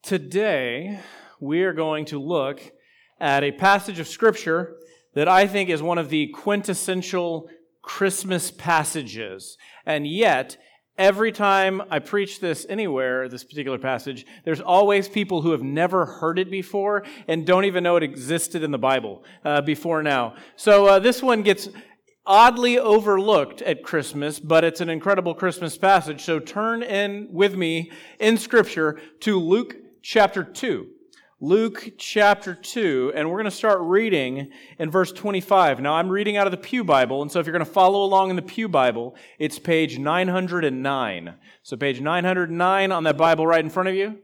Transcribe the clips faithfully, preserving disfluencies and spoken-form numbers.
Today, we are going to look at a passage of Scripture that I think is one of the quintessential Christmas passages. And yet, every time I preach this anywhere, this particular passage, there's always people who have never heard it before and don't even know it existed in the Bible uh, before now. So uh, this one gets oddly overlooked at Christmas, but it's an incredible Christmas passage. So turn in with me in Scripture to Luke chapter two. Luke chapter two, and we're going to start reading in verse twenty-five. Now, I'm reading out of the Pew Bible, and so if you're going to follow along in the Pew Bible, it's page nine hundred nine. So page nine hundred nine on that Bible right in front of you.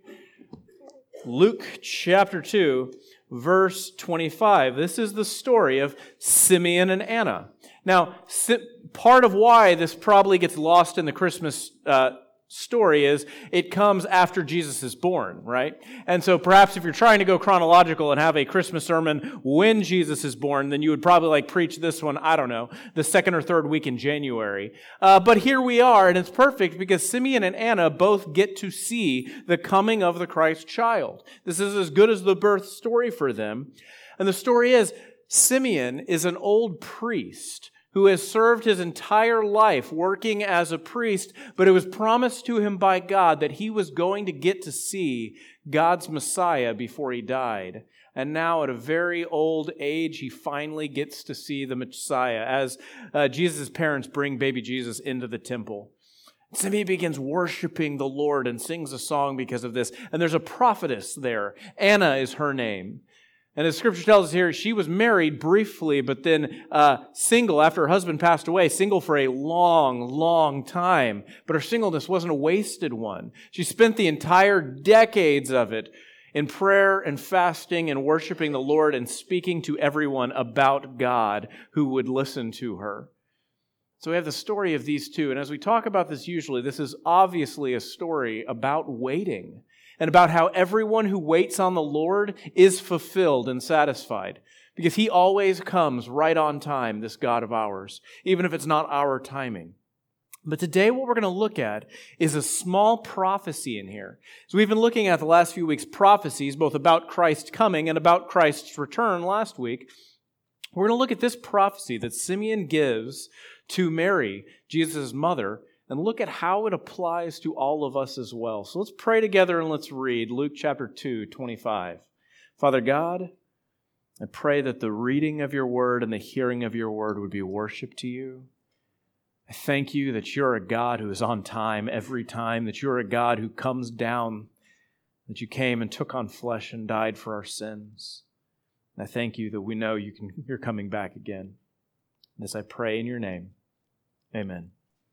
Luke chapter two, verse twenty-five. This is the story of Simeon and Anna. Now, part of why this probably gets lost in the Christmas uh, story is it comes after Jesus is born, right? And so perhaps if you're trying to go chronological and have a Christmas sermon when Jesus is born, then you would probably like preach this one, I don't know, the second or third week in January. Uh, but here we are, and it's perfect because Simeon and Anna both get to see the coming of the Christ child. This is as good as the birth story for them. And the story is, Simeon is an old priest who has served his entire life working as a priest, but it was promised to him by God that he was going to get to see God's Messiah before he died. And now at a very old age, he finally gets to see the Messiah as uh, Jesus' parents bring baby Jesus into the temple. Simeon begins worshiping the Lord and sings a song because of this. And there's a prophetess there. Anna is her name. And as Scripture tells us here, she was married briefly, but then uh, single after her husband passed away, single for a long, long time. But her singleness wasn't a wasted one. She spent the entire decades of it in prayer and fasting and worshiping the Lord and speaking to everyone about God who would listen to her. So we have the story of these two. And as we talk about this usually, this is obviously a story about waiting. And about how everyone who waits on the Lord is fulfilled and satisfied. Because He always comes right on time, this God of ours, even if it's not our timing. But today what we're going to look at is a small prophecy in here. So we've been looking at the last few weeks prophecies, both about Christ coming and about Christ's return last week. We're going to look at this prophecy that Simeon gives to Mary, Jesus' mother, and look at how it applies to all of us as well. So let's pray together and let's read Luke chapter two, twenty-five. Father God, I pray that the reading of your word and the hearing of your word would be worship to you. I thank you that you're a God who is on time every time, that you're a God who comes down, that you came and took on flesh and died for our sins. And I thank you that we know you can, you're coming back again. This I pray in your name. Amen.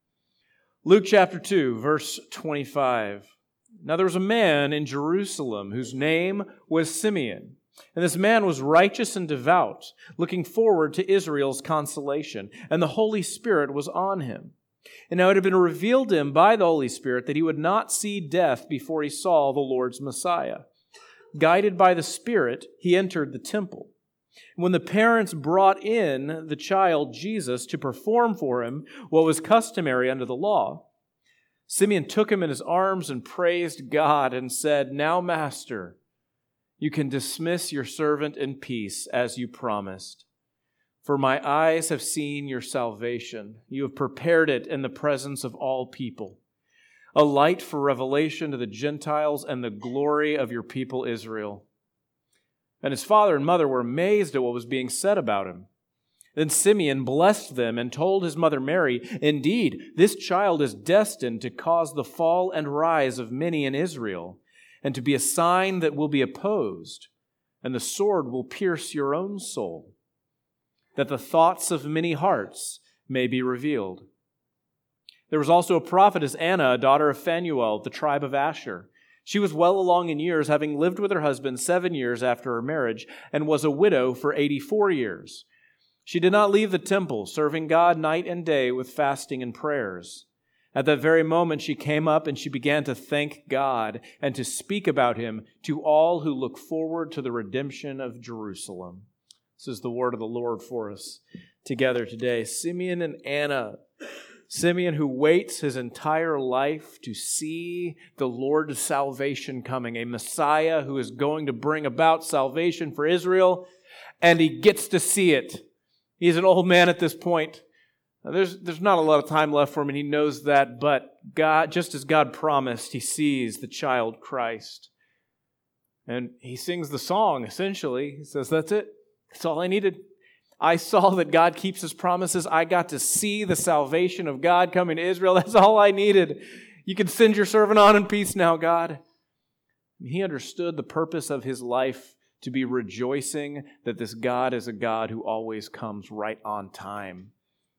Luke chapter two, verse twenty-five. Now there was a man in Jerusalem whose name was Simeon. And this man was righteous and devout, looking forward to Israel's consolation. And the Holy Spirit was on him. And now it had been revealed to him by the Holy Spirit that he would not see death before he saw the Lord's Messiah. Guided by the Spirit, he entered the temple. When the parents brought in the child Jesus to perform for him what was customary under the law, Simeon took him in his arms and praised God and said, "Now, Master, you can dismiss your servant in peace as you promised. For my eyes have seen your salvation. You have prepared it in the presence of all people, a light for revelation to the Gentiles and the glory of your people Israel." And his father and mother were amazed at what was being said about him. Then Simeon blessed them and told his mother Mary, "Indeed, this child is destined to cause the fall and rise of many in Israel, and to be a sign that will be opposed, and the sword will pierce your own soul, that the thoughts of many hearts may be revealed." There was also a prophetess Anna, a daughter of Phanuel, of the tribe of Asher. She was well along in years, having lived with her husband seven years after her marriage, and was a widow for eighty-four years. She did not leave the temple, serving God night and day with fasting and prayers. At that very moment she came up and she began to thank God and to speak about Him to all who look forward to the redemption of Jerusalem. This is the word of the Lord for us together today. Simeon and Anna. Simeon, who waits his entire life to see the Lord's salvation coming, a Messiah who is going to bring about salvation for Israel, and he gets to see it. He's an old man at this point. Now, there's, there's not a lot of time left for him, and he knows that, but God, just as God promised, he sees the child Christ. And he sings the song, essentially. He says, that's it. That's all I needed. I saw that God keeps His promises. I got to see the salvation of God coming to Israel. That's all I needed. You can send your servant on in peace now, God. And he understood the purpose of his life to be rejoicing that this God is a God who always comes right on time.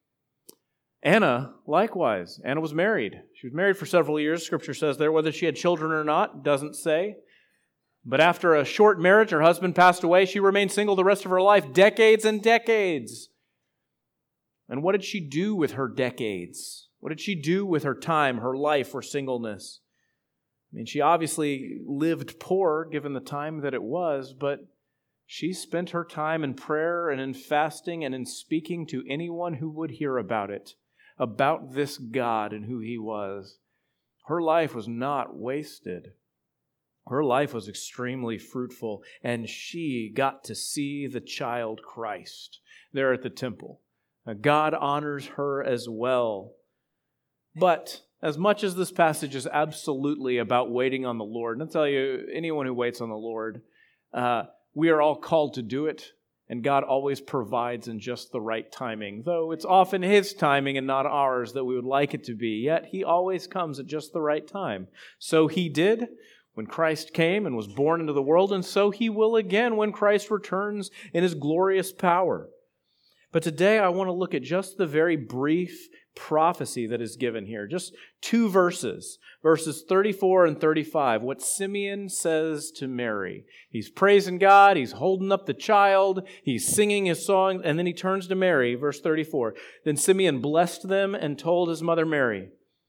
Anna, likewise. Anna was married. She was married for several years. Scripture says there, whether she had children or not, doesn't say. But after a short marriage, her husband passed away. She remained single the rest of her life, decades and decades. And what did she do with her decades? What did she do with her time, her life, her singleness? I mean, she obviously lived poor given the time that it was, but she spent her time in prayer and in fasting and in speaking to anyone who would hear about it, about this God and who He was. Her life was not wasted. Her life was extremely fruitful, and she got to see the child Christ there at the temple. Now, God honors her as well. But as much as this passage is absolutely about waiting on the Lord, and I'll tell you, anyone who waits on the Lord, uh, we are all called to do it, and God always provides in just the right timing, though it's often His timing and not ours that we would like it to be, yet He always comes at just the right time. So He did when Christ came and was born into the world, and so He will again when Christ returns in His glorious power. But today I want to look at just the very brief prophecy that is given here. Just two verses, verses thirty-four and thirty-five, what Simeon says to Mary. He's praising God, he's holding up the child, he's singing his song, and then he turns to Mary, verse thirty-four. Then Simeon blessed them and told his mother Mary,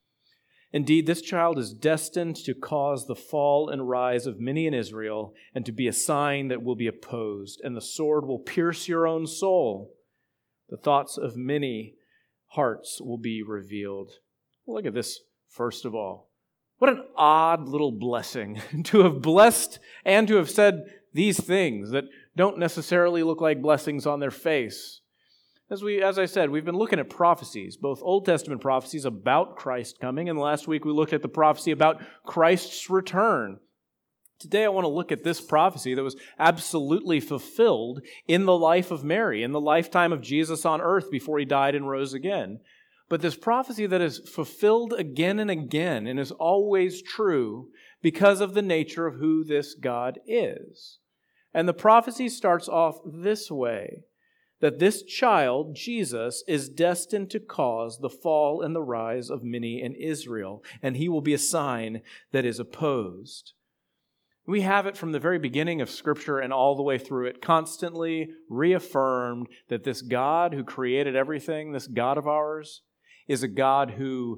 indeed, this child is destined to cause the fall and rise of many in Israel, and to be a sign that will be opposed, and the sword will pierce your own soul. The thoughts of many hearts will be revealed. Look at this, first of all. What an odd little blessing to have blessed and to have said these things that don't necessarily look like blessings on their face. As we, as I said, we've been looking at prophecies, both Old Testament prophecies about Christ coming, and last week we looked at the prophecy about Christ's return. Today I want to look at this prophecy that was absolutely fulfilled in the life of Mary, in the lifetime of Jesus on earth before He died and rose again. But this prophecy that is fulfilled again and again and is always true because of the nature of who this God is. And the prophecy starts off this way, that this child, Jesus, is destined to cause the fall and the rise of many in Israel, and He will be a sign that is opposed. We have it from the very beginning of Scripture and all the way through it, constantly reaffirmed that this God who created everything, this God of ours, is a God who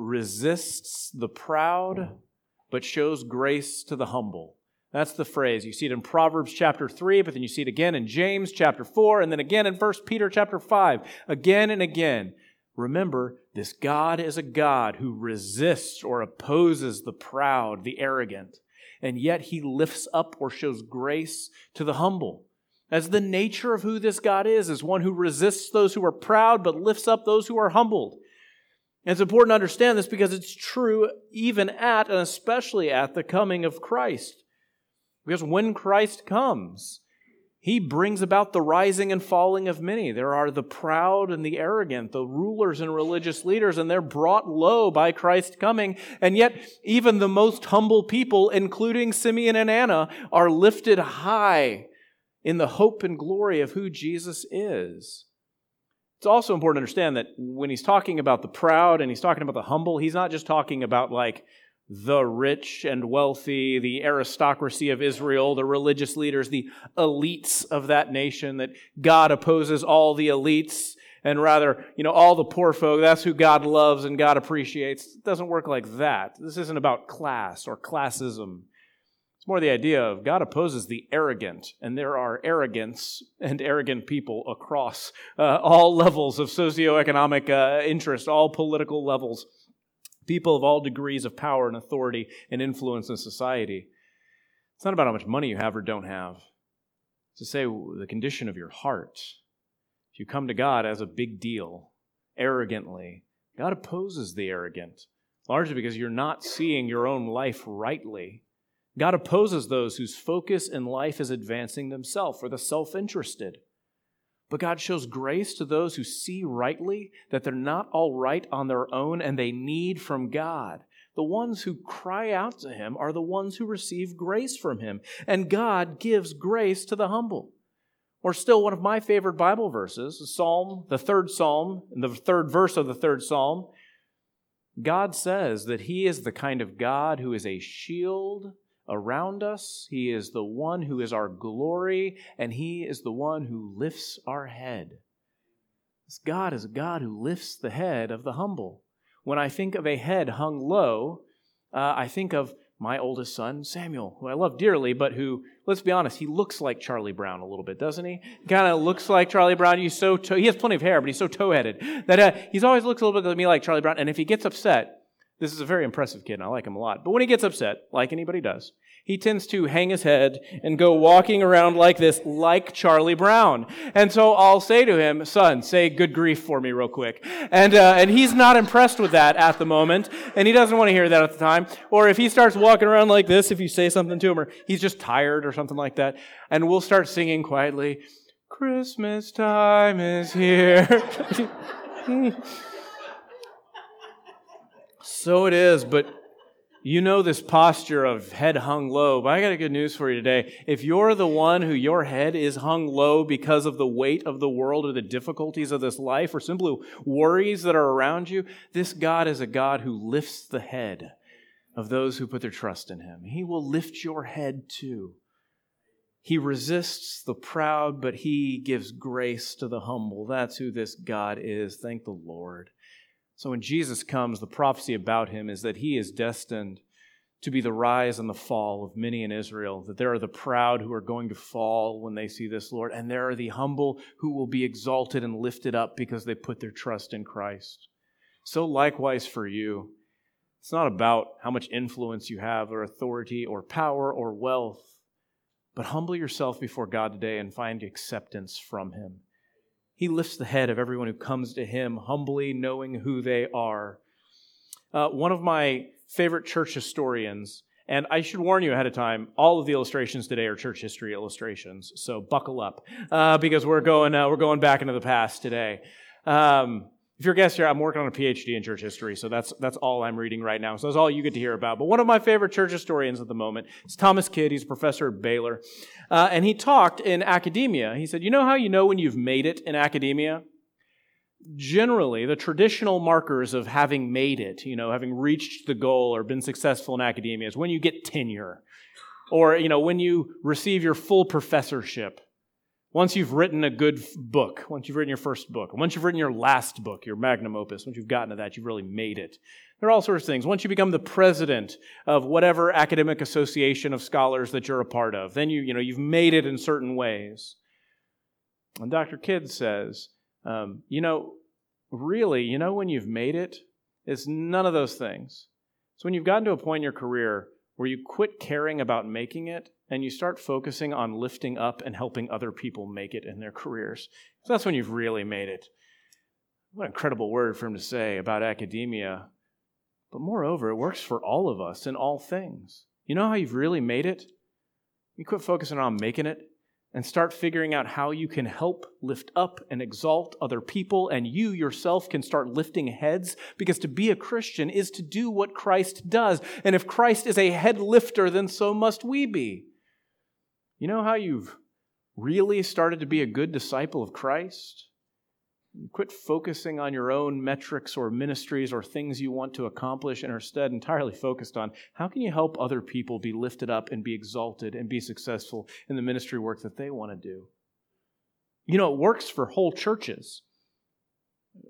resists the proud, but shows grace to the humble. That's the phrase. You see it in Proverbs chapter three, but then you see it again in James chapter four, and then again in First Peter chapter five, again and again. Remember, this God is a God who resists or opposes the proud, the arrogant, and yet He lifts up or shows grace to the humble. As the nature of who this God is, is one who resists those who are proud, but lifts up those who are humbled. And it's important to understand this because it's true even at and especially at the coming of Christ. Because when Christ comes, He brings about the rising and falling of many. There are the proud and the arrogant, the rulers and religious leaders, and they're brought low by Christ coming. And yet, even the most humble people, including Simeon and Anna, are lifted high in the hope and glory of who Jesus is. It's also important to understand that when He's talking about the proud and He's talking about the humble, He's not just talking about like the rich and wealthy, the aristocracy of Israel, the religious leaders, the elites of that nation, that God opposes all the elites, and rather, you know, all the poor folk, that's who God loves and God appreciates. It doesn't work like that. This isn't about class or classism. It's more the idea of God opposes the arrogant, and there are arrogance and arrogant people across uh, all levels of socioeconomic uh, interest, all political levels, people of all degrees of power and authority and influence in society. It's not about how much money you have or don't have. It's to say the condition of your heart. If you come to God as a big deal, arrogantly, God opposes the arrogant, largely because you're not seeing your own life rightly. God opposes those whose focus in life is advancing themselves or the self-interested. But God shows grace to those who see rightly that they're not all right on their own and they need from God. The ones who cry out to Him are the ones who receive grace from Him. And God gives grace to the humble. Or still, one of my favorite Bible verses, the Psalm, the third Psalm, and the third verse of the third Psalm, God says that He is the kind of God who is a shield around us. He is the one who is our glory, and He is the one who lifts our head. This God is a God who lifts the head of the humble. When I think of a head hung low, uh, I think of my oldest son, Samuel, who I love dearly, but who, let's be honest, he looks like Charlie Brown a little bit, doesn't he? Kind of looks like Charlie Brown. He's so toe- he has plenty of hair, but he's so toe-headed that uh, he's always looks a little bit to me like Charlie Brown. And if he gets upset, this is a very impressive kid, and I like him a lot. But when he gets upset, like anybody does, he tends to hang his head and go walking around like this, like Charlie Brown. And so I'll say to him, son, say good grief for me real quick. And uh, and he's not impressed with that at the moment, and he doesn't want to hear that at the time. Or if he starts walking around like this, if you say something to him, or he's just tired or something like that, and we'll start singing quietly, Christmas time is here. So it is, but you know this posture of head hung low, but I got a good news for you today. If you're the one who your head is hung low because of the weight of the world or the difficulties of this life or simply worries that are around you, this God is a God who lifts the head of those who put their trust in Him. He will lift your head too. He resists the proud, but He gives grace to the humble. That's who this God is. Thank the Lord. So when Jesus comes, the prophecy about Him is that He is destined to be the rise and the fall of many in Israel, that there are the proud who are going to fall when they see this Lord, and there are the humble who will be exalted and lifted up because they put their trust in Christ. So likewise for you, it's not about how much influence you have or authority or power or wealth, but humble yourself before God today and find acceptance from Him. He lifts the head of everyone who comes to Him, humbly knowing who they are. Uh, one of my favorite church historians, and I should warn you ahead of time, all of the illustrations today are church history illustrations, so buckle up, uh, because we're going uh, we're going back into the past today. Um, if you're a guest here, I'm working on a P H D in church history, so that's that's all I'm reading right now. So that's all you get to hear about. But one of my favorite church historians at the moment is Thomas Kidd. He's a professor at Baylor. Uh, and he talked in academia. He said, you know how you know when you've made it in academia? Generally, the traditional markers of having made it, you know, having reached the goal or been successful in academia is when you get tenure or, you know, when you receive your full professorship. Once you've written a good book, once you've written your first book, once you've written your last book, your magnum opus, once you've gotten to that, you've really made it. There are all sorts of things. Once you become the president of whatever academic association of scholars that you're a part of, then you, you know, you've made it in certain ways. And Doctor Kidd says, um, you know, really, you know when you've made it? It's none of those things. It's when you've gotten to a point in your career where you quit caring about making it and you start focusing on lifting up and helping other people make it in their careers. So that's when you've really made it. What an incredible word for him to say about academia. But moreover, it works for all of us in all things. You know how you've really made it? You quit focusing on making it and start figuring out how you can help lift up and exalt other people, and you yourself can start lifting heads, because to be a Christian is to do what Christ does. And if Christ is a head lifter, then so must we be. You know how you've really started to be a good disciple of Christ? You quit focusing on your own metrics or ministries or things you want to accomplish and are instead entirely focused on how can you help other people be lifted up and be exalted and be successful in the ministry work that they want to do. You know, it works for whole churches.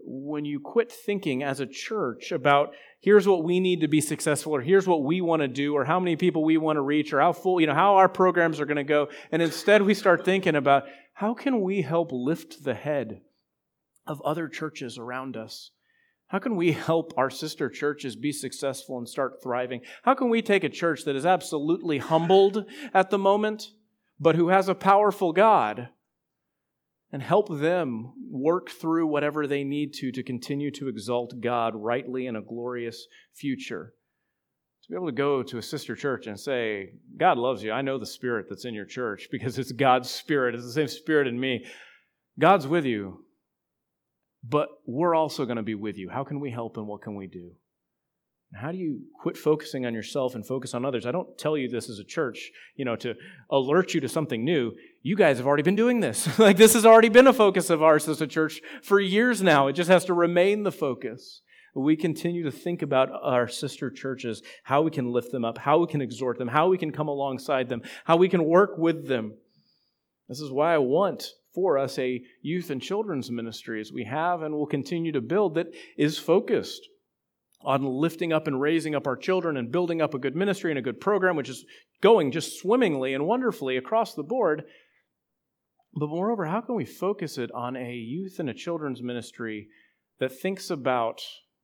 when you quit thinking as a church about here's what we need to be successful, or here's what we want to do, or how many people we want to reach, or how full, you know, how our programs are going to go, and instead we start thinking about how can we help lift the head of other churches around us? How can we help our sister churches be successful and start thriving? How can we take a church that is absolutely humbled at the moment, but who has a powerful God, and help them work through whatever they need to to continue to exalt God rightly in a glorious future? To be able to go to a sister church and say, God loves you. I know the spirit that's in your church because it's God's spirit. It's the same spirit in me. God's with you, but we're also going to be with you. How can we help and what can we do? How do you quit focusing on yourself and focus on others? I don't tell you this as a church, you know, to alert you to something new. You guys have already been doing this. Like, this has already been a focus of ours as a church for years now. It just has to remain the focus. We continue to think about our sister churches, how we can lift them up, how we can exhort them, how we can come alongside them, how we can work with them. This is why I want for us a youth and children's ministry, as we have and will continue to build, that is focused on lifting up and raising up our children and building up a good ministry and a good program, which is going just swimmingly and wonderfully across the board. But moreover, how can we focus it on a youth and a children's ministry that thinks about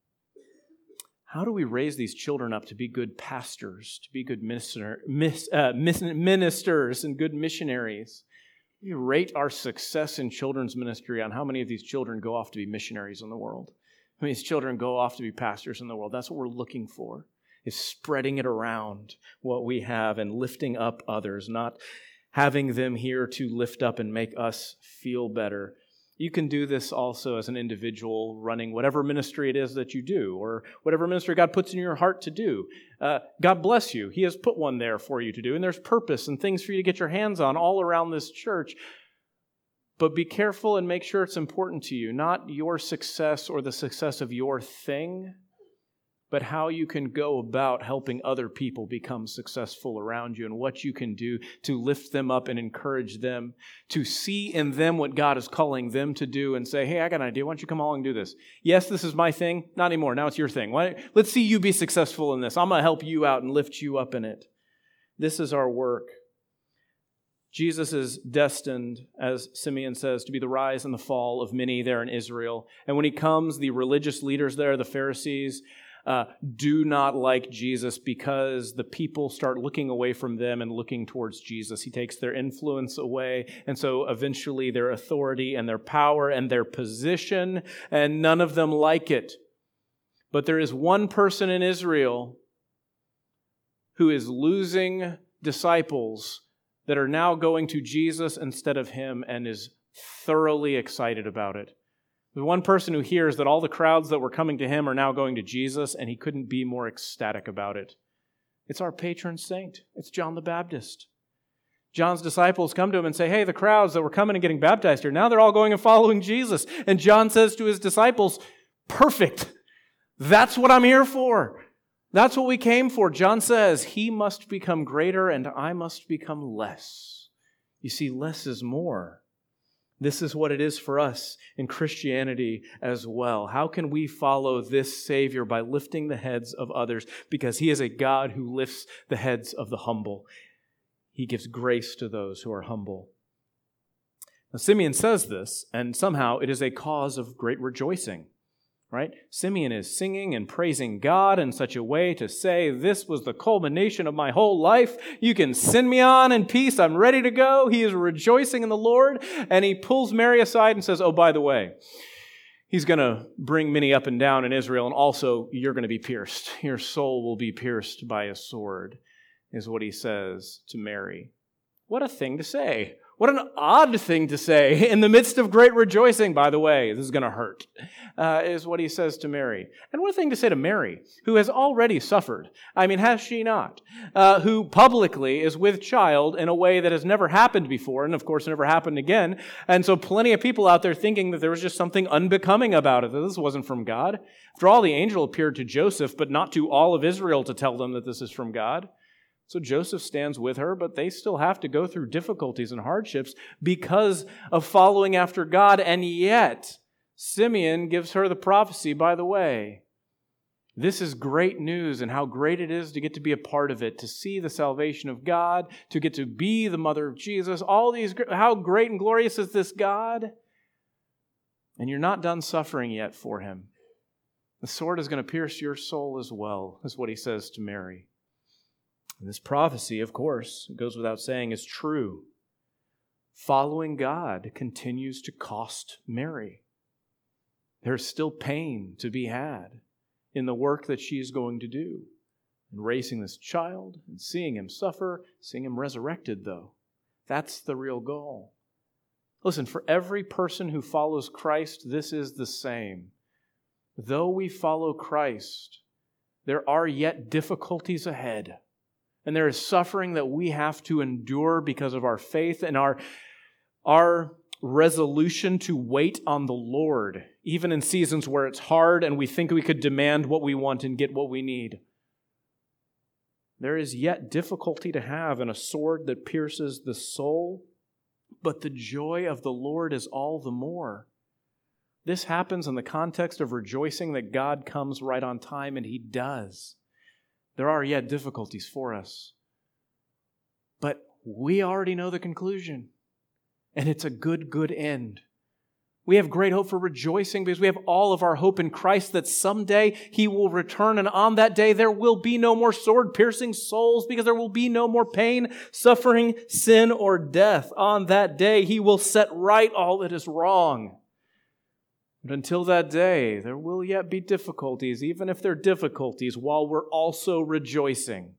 how do we raise these children up to be good pastors, to be good minister, mis, uh, ministers and good missionaries? We rate our success in children's ministry on how many of these children go off to be missionaries in the world. I mean, these children go off to be pastors in the world. That's what we're looking for, is spreading it around what we have and lifting up others, not having them here to lift up and make us feel better. You can do this also as an individual running whatever ministry it is that you do, or whatever ministry God puts in your heart to do. Uh, God bless you. He has put one there for you to do, and there's purpose and things for you to get your hands on all around this church. But be careful and make sure it's important to you, not your success or the success of your thing, but how you can go about helping other people become successful around you and what you can do to lift them up and encourage them, to see in them what God is calling them to do and say, hey, I got an idea. Why don't you come along and do this? Yes, this is my thing. Not anymore. Now it's your thing. Why, let's see you be successful in this. I'm going to help you out and lift you up in it. This is our work. Jesus is destined, as Simeon says, to be the rise and the fall of many there in Israel. And when he comes, the religious leaders there, the Pharisees, uh, do not like Jesus because the people start looking away from them and looking towards Jesus. He takes their influence away, and so eventually their authority and their power and their position, and none of them like it. But there is one person in Israel who is losing disciples that are now going to Jesus instead of him and is thoroughly excited about it. There's one person who hears that all the crowds that were coming to him are now going to Jesus, and he couldn't be more ecstatic about it. It's our patron saint. It's John the Baptist. John's disciples come to him and say, hey, the crowds that were coming and getting baptized here, now they're all going and following Jesus. And John says to his disciples, perfect. That's what I'm here for. That's what we came for. John says, he must become greater and I must become less. You see, less is more. This is what it is for us in Christianity as well. How can we follow this Savior? By lifting the heads of others, because he is a God who lifts the heads of the humble. He gives grace to those who are humble. Now, Simeon says this, and somehow it is a cause of great rejoicing. Right? Simeon is singing and praising God in such a way to say, this was the culmination of my whole life. You can send me on in peace. I'm ready to go. He is rejoicing in the Lord. And he pulls Mary aside and says, oh, by the way, he's going to bring many up and down in Israel. And also, you're going to be pierced. Your soul will be pierced by a sword, is what he says to Mary. What a thing to say. What an odd thing to say in the midst of great rejoicing. By the way, this is going to hurt, uh, is what he says to Mary. And what a thing to say to Mary, who has already suffered. I mean, has she not? Uh, who publicly is with child in a way that has never happened before, and of course never happened again. And so plenty of people out there thinking that there was just something unbecoming about it, that this wasn't from God. After all, the angel appeared to Joseph, but not to all of Israel to tell them that this is from God. So Joseph stands with her, but they still have to go through difficulties and hardships because of following after God. And yet, Simeon gives her the prophecy, by the way. This is great news, and how great it is to get to be a part of it, to see the salvation of God, to get to be the mother of Jesus. All these, how great and glorious is this God? And you're not done suffering yet for him. The sword is going to pierce your soul as well, is what he says to Mary. And this prophecy, of course, it goes without saying, is true. Following God continues to cost Mary. There's still pain to be had in the work that she is going to do, in raising this child and seeing him suffer, seeing him resurrected, though. That's the real goal. Listen, for every person who follows Christ, this is the same. Though we follow Christ, there are yet difficulties ahead, and there is suffering that we have to endure because of our faith and our, our resolution to wait on the Lord, even in seasons where it's hard and we think we could demand what we want and get what we need. There is yet difficulty to have in a sword that pierces the soul, but the joy of the Lord is all the more. This happens in the context of rejoicing that God comes right on time, and He does. There are yet difficulties for us, but we already know the conclusion. And it's a good, good end. We have great hope for rejoicing because we have all of our hope in Christ that someday He will return, and on that day there will be no more sword-piercing souls because there will be no more pain, suffering, sin, or death. On that day He will set right all that is wrong. But until that day, there will yet be difficulties, even if they're difficulties, while we're also rejoicing.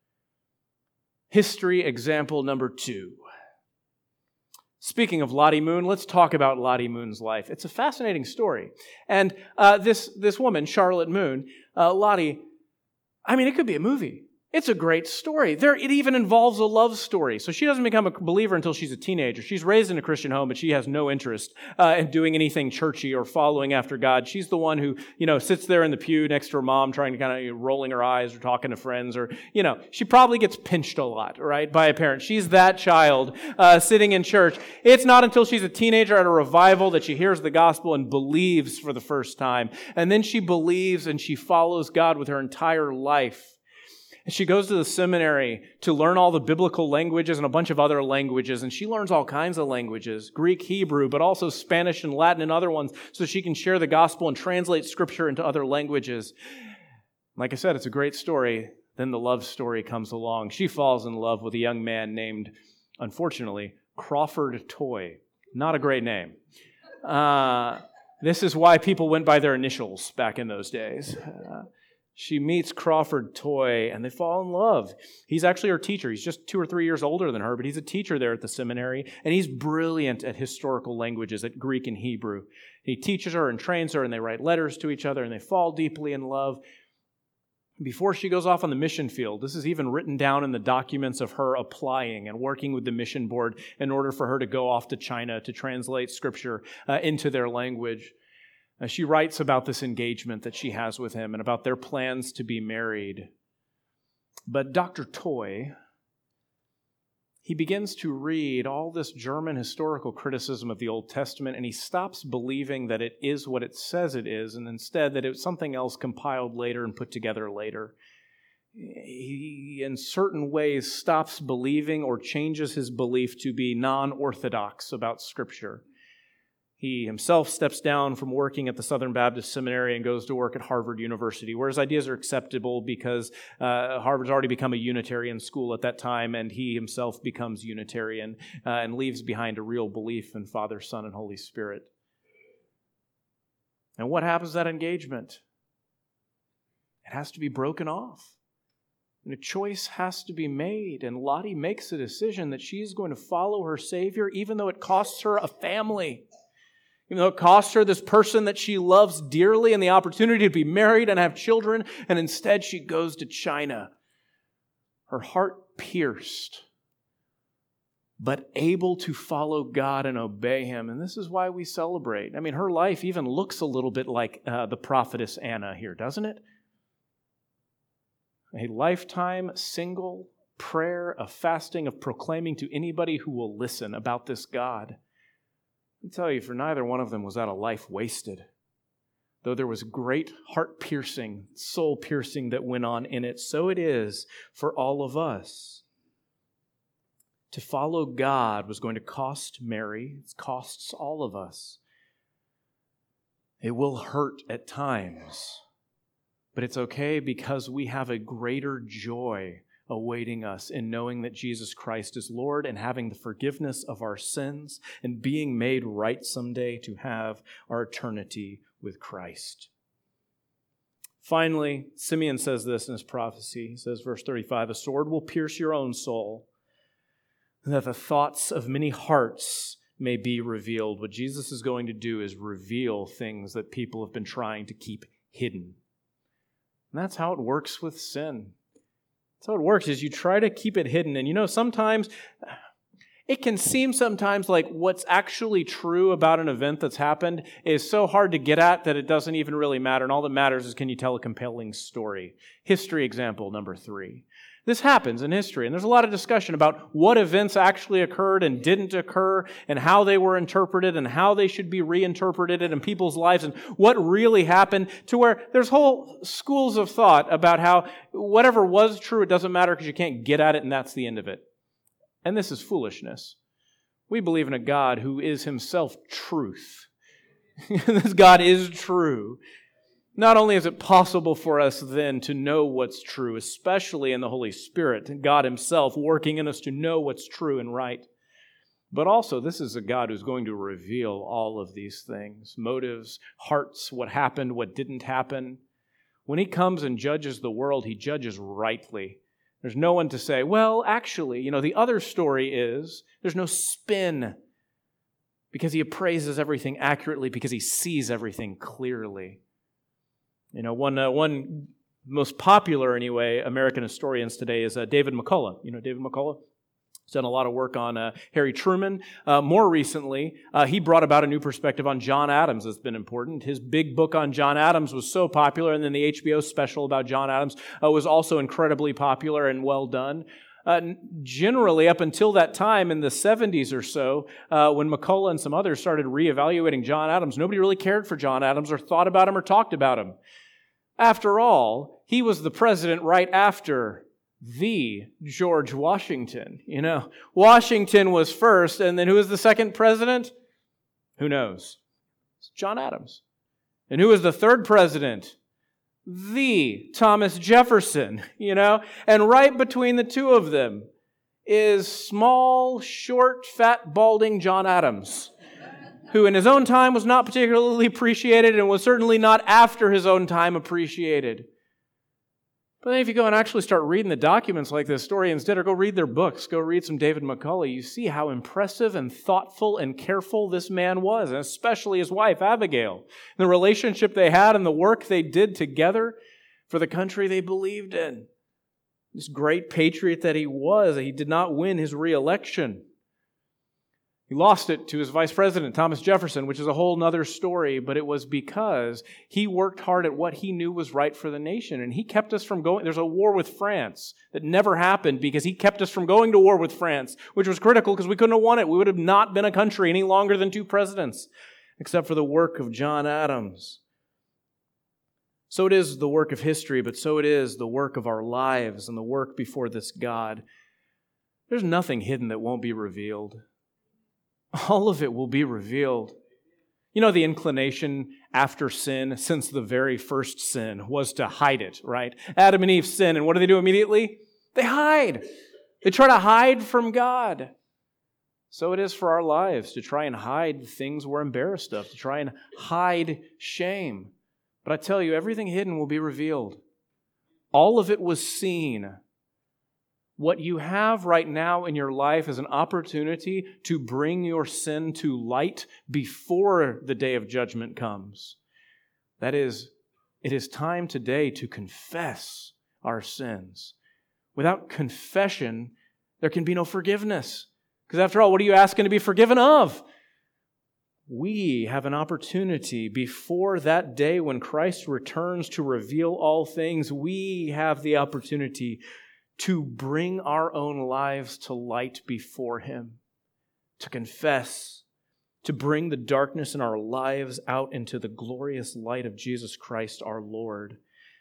History example number two. Speaking of Lottie Moon, let's talk about Lottie Moon's life. It's a fascinating story. And uh, this, this woman, Charlotte Moon, uh, Lottie, I mean, it could be a movie. It's a great story. There, it even involves a love story. So she doesn't become a believer until she's a teenager. She's raised in a Christian home, but she has no interest uh, in doing anything churchy or following after God. She's the one who, you know, sits there in the pew next to her mom, trying to kind of you know, rolling her eyes or talking to friends, or you know, she probably gets pinched a lot, right, by a parent. She's that child uh, sitting in church. It's not until she's a teenager at a revival that she hears the gospel and believes for the first time, and then she believes and she follows God with her entire life. She goes to the seminary to learn all the biblical languages and a bunch of other languages, and she learns all kinds of languages, Greek, Hebrew, but also Spanish and Latin and other ones, so she can share the gospel and translate Scripture into other languages. Like I said, it's a great story. Then the love story comes along. She falls in love with a young man named, unfortunately, Crawford Toy. Not a great name. Uh, this is why people went by their initials back in those days. Uh, She meets Crawford Toy, and they fall in love. He's actually her teacher. He's just two or three years older than her, but he's a teacher there at the seminary, and he's brilliant at historical languages, at Greek and Hebrew. He teaches her and trains her, and they write letters to each other, and they fall deeply in love. Before she goes off on the mission field, this is even written down in the documents of her applying and working with the mission board in order for her to go off to China to translate Scripture uh, into their language. Uh, she writes about this engagement that she has with him and about their plans to be married. But Doctor Toy, he begins to read all this German historical criticism of the Old Testament, and he stops believing that it is what it says it is, and instead that it's something else compiled later and put together later. He, in certain ways, stops believing or changes his belief to be non-orthodox about Scripture. He himself steps down from working at the Southern Baptist Seminary and goes to work at Harvard University, where his ideas are acceptable because uh, Harvard's already become a Unitarian school at that time, and he himself becomes Unitarian uh, and leaves behind a real belief in Father, Son, and Holy Spirit. And what happens to that engagement? It has to be broken off. And a choice has to be made, and Lottie makes a decision that she's going to follow her Savior, even though it costs her a family. Even though it costs her this person that she loves dearly and the opportunity to be married and have children, and instead she goes to China. Her heart pierced, but able to follow God and obey Him. And this is why we celebrate. I mean, her life even looks a little bit like uh, the prophetess Anna here, doesn't it? A lifetime single prayer of fasting, of proclaiming to anybody who will listen about this God. I tell you, for neither one of them was that a life wasted. Though there was great heart-piercing, soul-piercing that went on in it, so it is for all of us. To follow God was going to cost Mary. It costs all of us. It will hurt at times, but it's okay because we have a greater joy awaiting us in knowing that Jesus Christ is Lord and having the forgiveness of our sins and being made right someday to have our eternity with Christ. Finally, Simeon says this in his prophecy. He says, verse thirty-five, "A sword will pierce your own soul, and that the thoughts of many hearts may be revealed." What Jesus is going to do is reveal things that people have been trying to keep hidden. And that's how it works with sin. That's how it works, is you try to keep it hidden. And you know, sometimes it can seem sometimes like what's actually true about an event that's happened is so hard to get at that it doesn't even really matter. And all that matters is, can you tell a compelling story? History example number three. This happens in history, and there's a lot of discussion about what events actually occurred and didn't occur, and how they were interpreted, and how they should be reinterpreted in people's lives, and what really happened, to where there's whole schools of thought about how whatever was true, it doesn't matter because you can't get at it, and that's the end of it. And this is foolishness. We believe in a God who is himself truth. This God is true. Not only is it possible for us then to know what's true, especially in the Holy Spirit, God himself working in us to know what's true and right, but also this is a God who's going to reveal all of these things, motives, hearts, what happened, what didn't happen. When he comes and judges the world, he judges rightly. There's no one to say, well, actually, you know, the other story is, there's no spin, because he appraises everything accurately, because he sees everything clearly. You know, one uh, one most popular, anyway, American historians today is uh, David McCullough. You know David McCullough? He's done a lot of work on uh, Harry Truman. Uh, more recently, uh, he brought about a new perspective on John Adams that's been important. His big book on John Adams was so popular, and then the H B O special about John Adams uh, was also incredibly popular and well done. Uh, generally, up until that time in the seventies or so, uh, when McCullough and some others started reevaluating John Adams, nobody really cared for John Adams or thought about him or talked about him. After all, he was the president right after the George Washington. You know, Washington was first, and then who was the second president? Who knows? It's John Adams. And who was the third president? The Thomas Jefferson, you know? And right between the two of them is small, short, fat, balding John Adams, who in his own time was not particularly appreciated and was certainly not after his own time appreciated. But then if you go and actually start reading the documents like this story instead, or go read their books, go read some David McCullough, you see how impressive and thoughtful and careful this man was, and especially his wife, Abigail. The relationship they had and the work they did together for the country they believed in. This great patriot that he was, he did not win his re-election. He lost it to his vice president, Thomas Jefferson, which is a whole other story, but it was because he worked hard at what he knew was right for the nation, and he kept us from going. There's a war with France that never happened because he kept us from going to war with France, which was critical because we couldn't have won it. We would have not been a country any longer than two presidents, except for the work of John Adams. So it is the work of history, but so it is the work of our lives and the work before this God. There's nothing hidden that won't be revealed. All of it will be revealed. You know, the inclination after sin, since the very first sin, was to hide it, right? Adam and Eve sin, and what do they do immediately? They hide. They try to hide from God. So it is for our lives to try and hide the things we're embarrassed of, to try and hide shame. But I tell you, everything hidden will be revealed. All of it was seen. What you have right now in your life is an opportunity to bring your sin to light before the day of judgment comes. That is, it is time today to confess our sins. Without confession, there can be no forgiveness. Because after all, what are you asking to be forgiven of? We have an opportunity before that day when Christ returns to reveal all things. We have the opportunity to bring our own lives to light before Him, to confess, to bring the darkness in our lives out into the glorious light of Jesus Christ our Lord.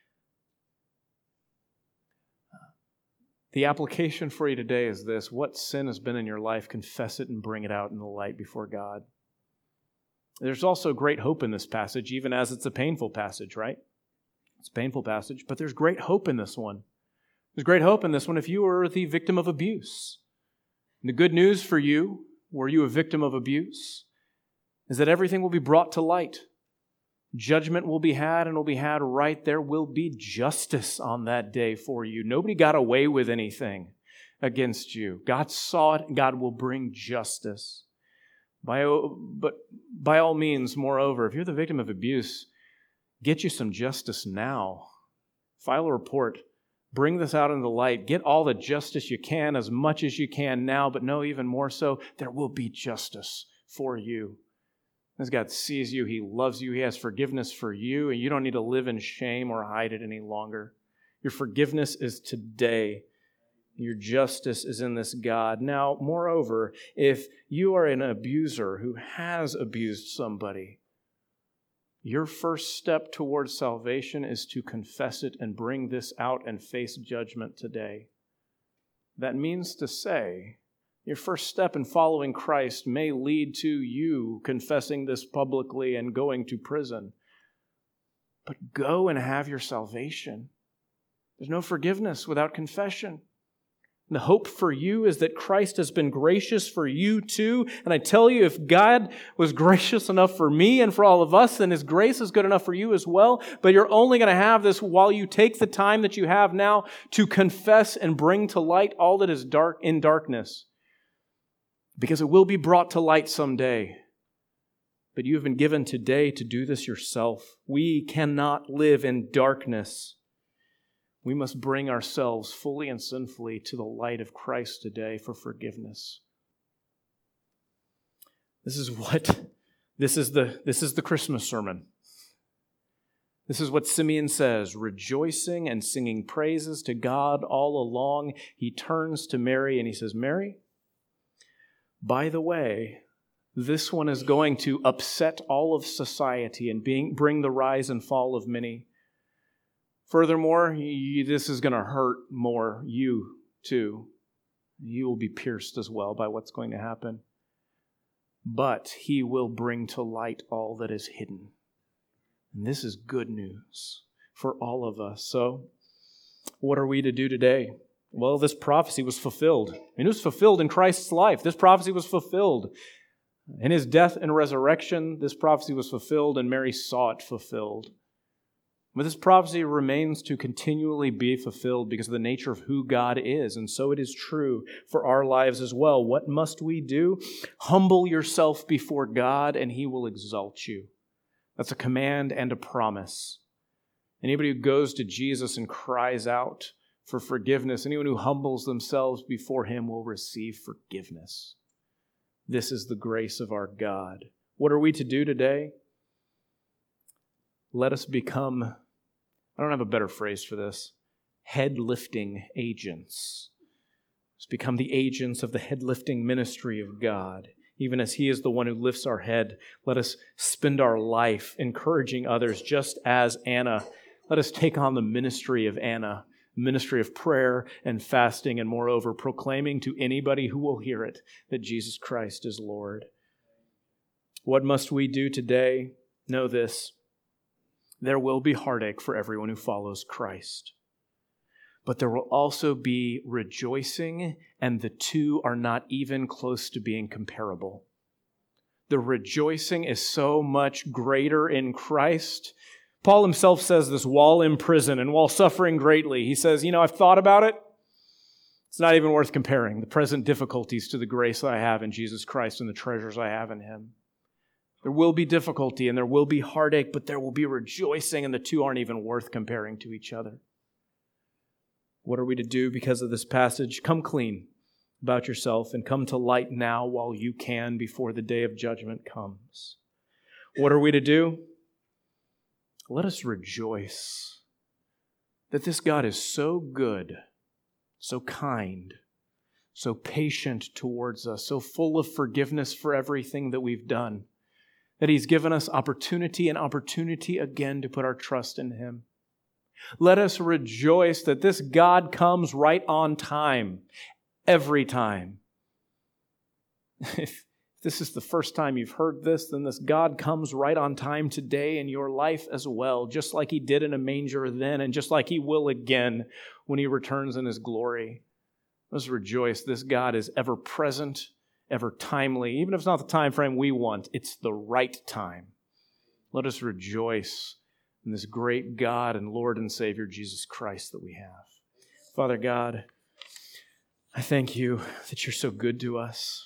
The application for you today is this: what sin has been in your life, confess it and bring it out in the light before God. There's also great hope in this passage, even as it's a painful passage, right? It's a painful passage, but there's great hope in this one. There's great hope in this one if you are the victim of abuse. And the good news for you, were you a victim of abuse, is that everything will be brought to light. Judgment will be had and will be had right. There will be justice on that day for you. Nobody got away with anything against you. God saw it, and God will bring justice. By, but by all means, moreover, if you're the victim of abuse, get you some justice now. File a report. Bring this out into the light. Get all the justice you can, as much as you can now, but know even more so, there will be justice for you. As God sees you, He loves you, He has forgiveness for you, and you don't need to live in shame or hide it any longer. Your forgiveness is today. Your justice is in this God. Now, moreover, if you are an abuser who has abused somebody, your first step towards salvation is to confess it and bring this out and face judgment today. That means to say, your first step in following Christ may lead to you confessing this publicly and going to prison. But go and have your salvation. There's no forgiveness without confession. And the hope for you is that Christ has been gracious for you too. And I tell you, if God was gracious enough for me and for all of us, then His grace is good enough for you as well. But you're only going to have this while you take the time that you have now to confess and bring to light all that is dark in darkness. Because it will be brought to light someday. But you have been given today to do this yourself. We cannot live in darkness. We must bring ourselves fully and sinfully to the light of Christ today for forgiveness. This is what, this is the, this is the Christmas sermon. This is what Simeon says, rejoicing and singing praises to God all along. He turns to Mary and he says, Mary, by the way, this one is going to upset all of society and being, bring the rise and fall of many. Furthermore, this is going to hurt more you too. You will be pierced as well by what's going to happen. But He will bring to light all that is hidden. And this is good news for all of us. So, what are we to do today? Well, this prophecy was fulfilled. And it was fulfilled in Christ's life. This prophecy was fulfilled. In His death and resurrection, this prophecy was fulfilled, and Mary saw it fulfilled. But this prophecy remains to continually be fulfilled because of the nature of who God is. And so it is true for our lives as well. What must we do? Humble yourself before God, and He will exalt you. That's a command and a promise. Anybody who goes to Jesus and cries out for forgiveness, anyone who humbles themselves before Him will receive forgiveness. This is the grace of our God. What are we to do today? Let us become, I don't have a better phrase for this, head-lifting agents. Let's become the agents of the head-lifting ministry of God. Even as He is the one who lifts our head, let us spend our life encouraging others, just as Anna. Let us take on the ministry of Anna, ministry of prayer and fasting, and moreover, proclaiming to anybody who will hear it that Jesus Christ is Lord. What must we do today? Know this. There will be heartache for everyone who follows Christ. But there will also be rejoicing, and the two are not even close to being comparable. The rejoicing is so much greater in Christ. Paul himself says this while in prison and while suffering greatly. He says, you know, I've thought about it. It's not even worth comparing the present difficulties to the grace that I have in Jesus Christ and the treasures I have in Him. There will be difficulty and there will be heartache, but there will be rejoicing, and the two aren't even worth comparing to each other. What are we to do because of this passage? Come clean about yourself and come to light now while you can before the day of judgment comes. What are we to do? Let us rejoice that this God is so good, so kind, so patient towards us, so full of forgiveness for everything that we've done, that He's given us opportunity and opportunity again to put our trust in Him. Let us rejoice that this God comes right on time, every time. If this is the first time you've heard this, then this God comes right on time today in your life as well, just like He did in a manger then, and just like He will again when He returns in His glory. Let's rejoice. This God is ever present, ever timely. Even if it's not the time frame we want, it's the right time. Let us rejoice in this great God and Lord and Savior, Jesus Christ, that we have. Father God, I thank You that You're so good to us.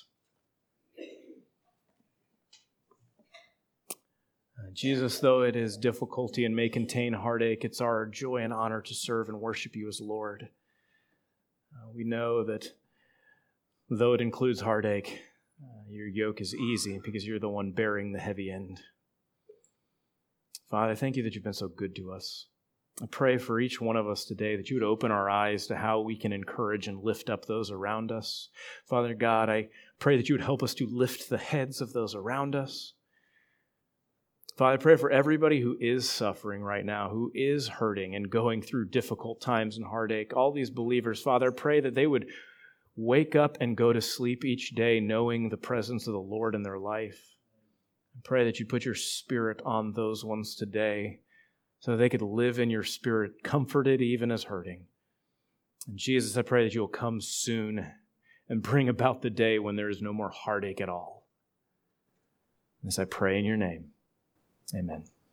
Uh, Jesus, though it is difficulty and may contain heartache, it's our joy and honor to serve and worship You as Lord. Uh, we know that though it includes heartache, uh, Your yoke is easy because You're the one bearing the heavy end. Father, I thank You that You've been so good to us. I pray for each one of us today that You would open our eyes to how we can encourage and lift up those around us. Father God, I pray that You would help us to lift the heads of those around us. Father, I pray for everybody who is suffering right now, who is hurting and going through difficult times and heartache. All these believers, Father, I pray that they would wake up and go to sleep each day knowing the presence of the Lord in their life. I pray that You put Your Spirit on those ones today so they could live in Your Spirit, comforted even as hurting. And Jesus, I pray that You'll come soon and bring about the day when there is no more heartache at all. This I pray in Your name. Amen.